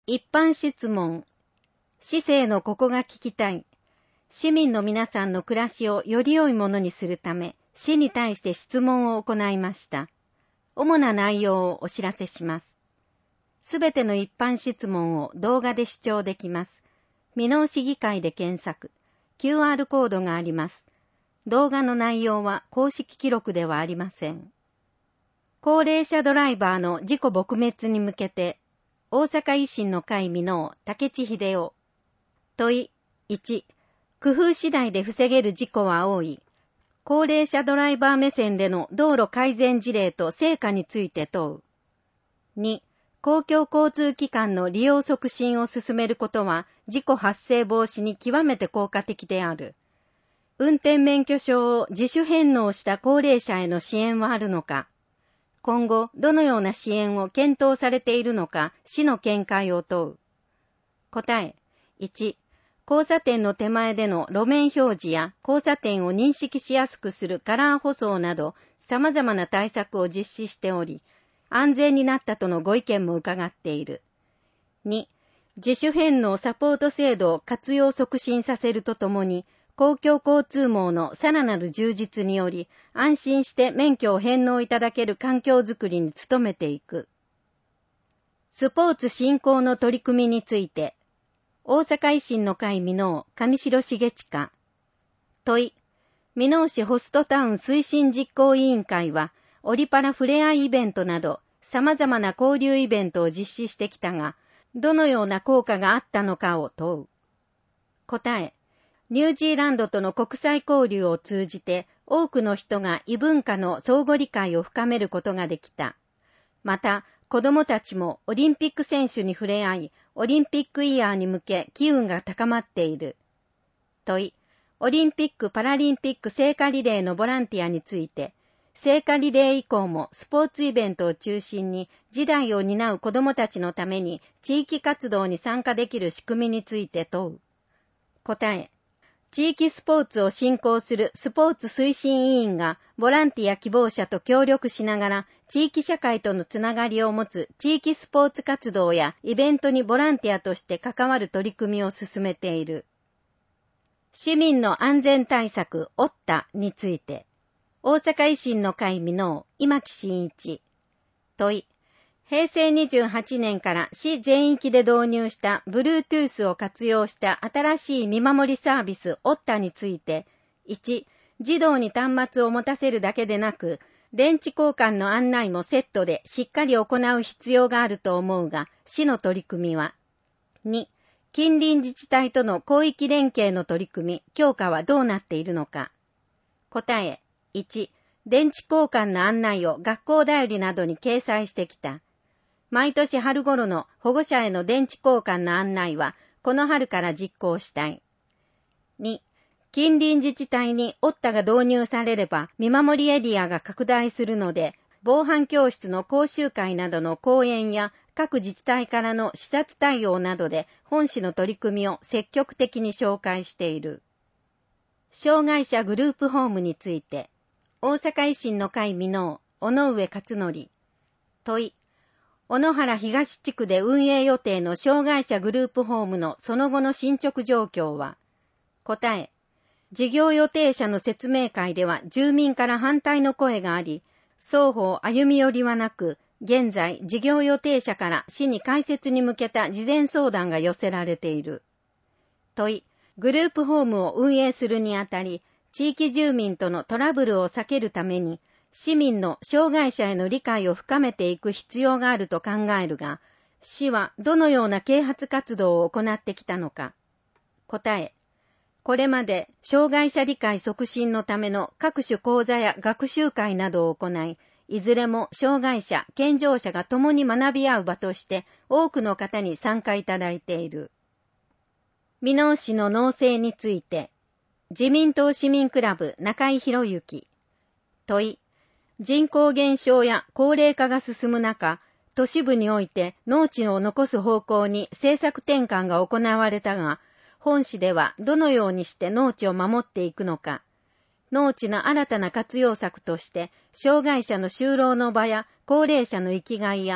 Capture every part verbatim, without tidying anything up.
一般質問。市政のここが聞きたい。市民の皆さんの暮らしをより良いものにするため、市に対して質問を行いました。主な内容をお知らせします。すべての一般質問を動画で視聴できます。箕面市議会で検索。キューアール コードがあります。動画の内容は公式記録ではありません。高齢者ドライバーの事故撲滅に向けて、大阪維新の会箕面竹地秀夫。問いいち、工夫次第で防げる事故は多い。高齢者ドライバー目線での道路改善事例と成果について問う。に、公共交通機関の利用促進を進めることは事故発生防止に極めて効果的である。運転免許証を自主返納した高齢者への支援はあるのか。今後どのような支援を検討されているのか、市の見解を問う。答えいち、交差点の手前での路面表示や交差点を認識しやすくするカラー舗装など様々な対策を実施しており、安全になったとのご意見も伺っている。に、自主返納サポート制度を活用促進させるとともに、公共交通網のさらなる充実により、安心して免許を返納いただける環境づくりに努めていく。スポーツ振興の取り組みについて、大阪維新の会箕面上白重親。問い、箕面市ホストタウン推進実行委員会は、オリパラふれあいイベントなど、様々な交流イベントを実施してきたが、どのような効果があったのかを問う。答え、ニュージーランドとの国際交流を通じて、多くの人が異文化の相互理解を深めることができた。また、子どもたちもオリンピック選手に触れ合い、オリンピックイヤーに向け機運が高まっている。問い、オリンピック・パラリンピック聖火リレーのボランティアについて、聖火リレー以降もスポーツイベントを中心に次代を担う子どもたちのために地域活動に参加できる仕組みについて問う。答え、地域スポーツを振興するスポーツ推進委員がボランティア希望者と協力しながら地域社会とのつながりを持つ地域スポーツ活動やイベントにボランティアとして関わる取り組みを進めている。市民の安全対策オッタについて、大阪維新の会箕面今木真一。問い、へいせいにじゅうはちねんから市全域で導入した Bluetooth を活用した新しい見守りサービスオッタについて、いち、児童に端末を持たせるだけでなく、電池交換の案内もセットでしっかり行う必要があると思うが、市の取り組みは。に、近隣自治体との広域連携の取り組み、強化はどうなっているのか。答え、いち、電池交換の案内を学校だよりなどに掲載してきた。毎年春頃の保護者への電池交換の案内は、この春から実行したい。に、近隣自治体にオッタが導入されれば、見守りエリアが拡大するので、防犯教室の講習会などの講演や、各自治体からの視察対応などで、本市の取り組みを積極的に紹介している。障害者グループホームについて、大阪維新の会箕面尾上勝則。問い、小野原東地区で運営予定の障害者グループホームのその後の進捗状況は。答え、事業予定者の説明会では住民から反対の声があり、双方歩み寄りはなく、現在事業予定者から市に開設に向けた事前相談が寄せられている。問い、グループホームを運営するにあたり、地域住民とのトラブルを避けるために、市民の障害者への理解を深めていく必要があると考えるが、市はどのような啓発活動を行ってきたのか。答え、これまで障害者理解促進のための各種講座や学習会などを行い、いずれも障害者、健常者が共に学び合う場として多くの方に参加いただいている。箕面市の農政について、自民党市民クラブ中井博之。問い、人口減少や高齢化が進む中、都市部において農地を残す方向に政策転換が行われたが、本市ではどのようにして農地を守っていくのか。農地の新たな活用策として、障害者の就労の場や高齢者の生きがいや、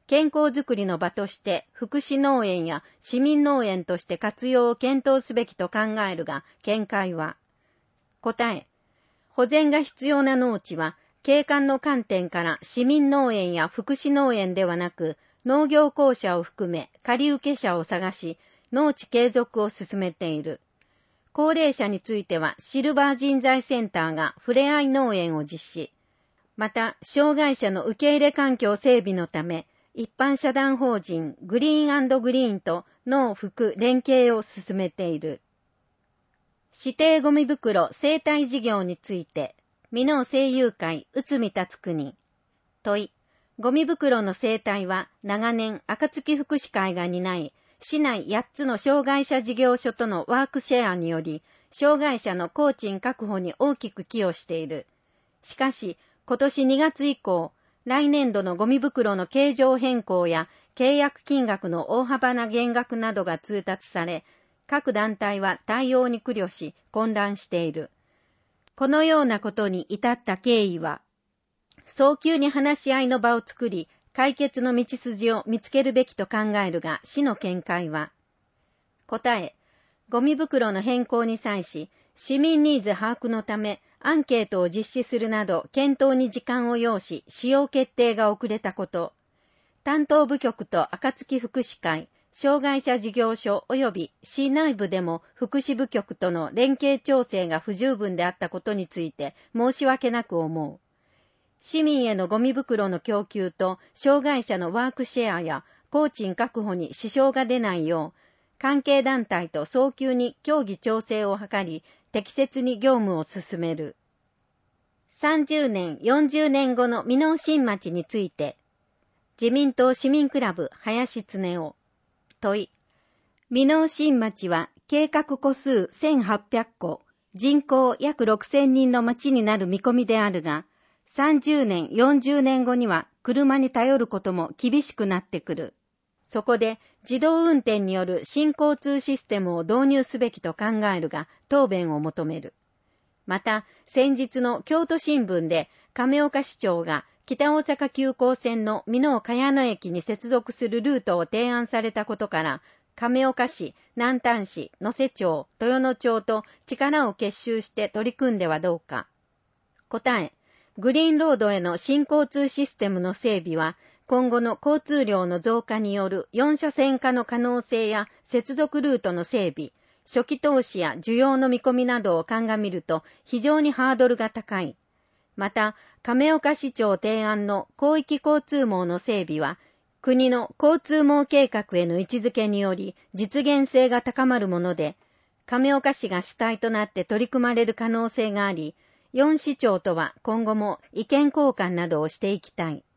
健康づくりの場として福祉農園や市民農園として活用を検討すべきと考えるが、見解は。答え。保全が必要な農地は、景観の観点から市民農園や福祉農園ではなく、農業公社を含め借受者を探し、農地継続を進めている。高齢者については、シルバー人材センターがふれあい農園を実施。また、障害者の受け入れ環境整備のため、一般社団法人グリーン&グリーンと農福連携を進めている。指定ゴミ袋生態事業について、箕面政友会内海達国。問い。ゴミ袋の生態は長年暁福祉会が担い、市内やっつの障害者事業所とのワークシェアにより、障害者の工賃確保に大きく寄与している。しかし、今年にがつ以降、来年度のゴミ袋の形状変更や契約金額の大幅な減額などが通達され、各団体は対応に苦慮し混乱している。このようなことに至った経緯は、早急に話し合いの場を作り、解決の道筋を見つけるべきと考えるが、市の見解は。答え、ゴミ袋の変更に際し、市民ニーズ把握のため、アンケートを実施するなど検討に時間を要し、使用決定が遅れたこと。担当部局と暁福祉会、障害者事業所及び市内部でも福祉部局との連携調整が不十分であったことについて申し訳なく思う。市民へのゴミ袋の供給と障害者のワークシェアや工賃確保に支障が出ないよう、関係団体と早急に協議調整を図り、適切に業務を進める。さんじゅうねん、よんじゅうねんごの箕面新町について、自民党市民クラブ林恒夫。問い。箕面新町は計画戸数せんはっぴゃっこ、人口約ろくせんにんの町になる見込みであるが、さんじゅうねん、よんじゅうねんごには車に頼ることも厳しくなってくる。そこで自動運転による新交通システムを導入すべきと考えるが、答弁を求める。また、先日の京都新聞で亀岡市長が北大阪急行線の箕面茅野駅に接続するルートを提案されたことから、亀岡市、南丹市、能勢町、豊野町と力を結集して取り組んではどうか。答え。グリーンロードへの新交通システムの整備は、今後の交通量の増加によるよん車線化の可能性や接続ルートの整備、初期投資や需要の見込みなどを鑑みると非常にハードルが高い。また、亀岡市長提案の広域交通網の整備は、国の交通網計画への位置づけにより実現性が高まるもので、亀岡市が主体となって取り組まれる可能性があり、よん市長とは今後も意見交換などをしていきたい。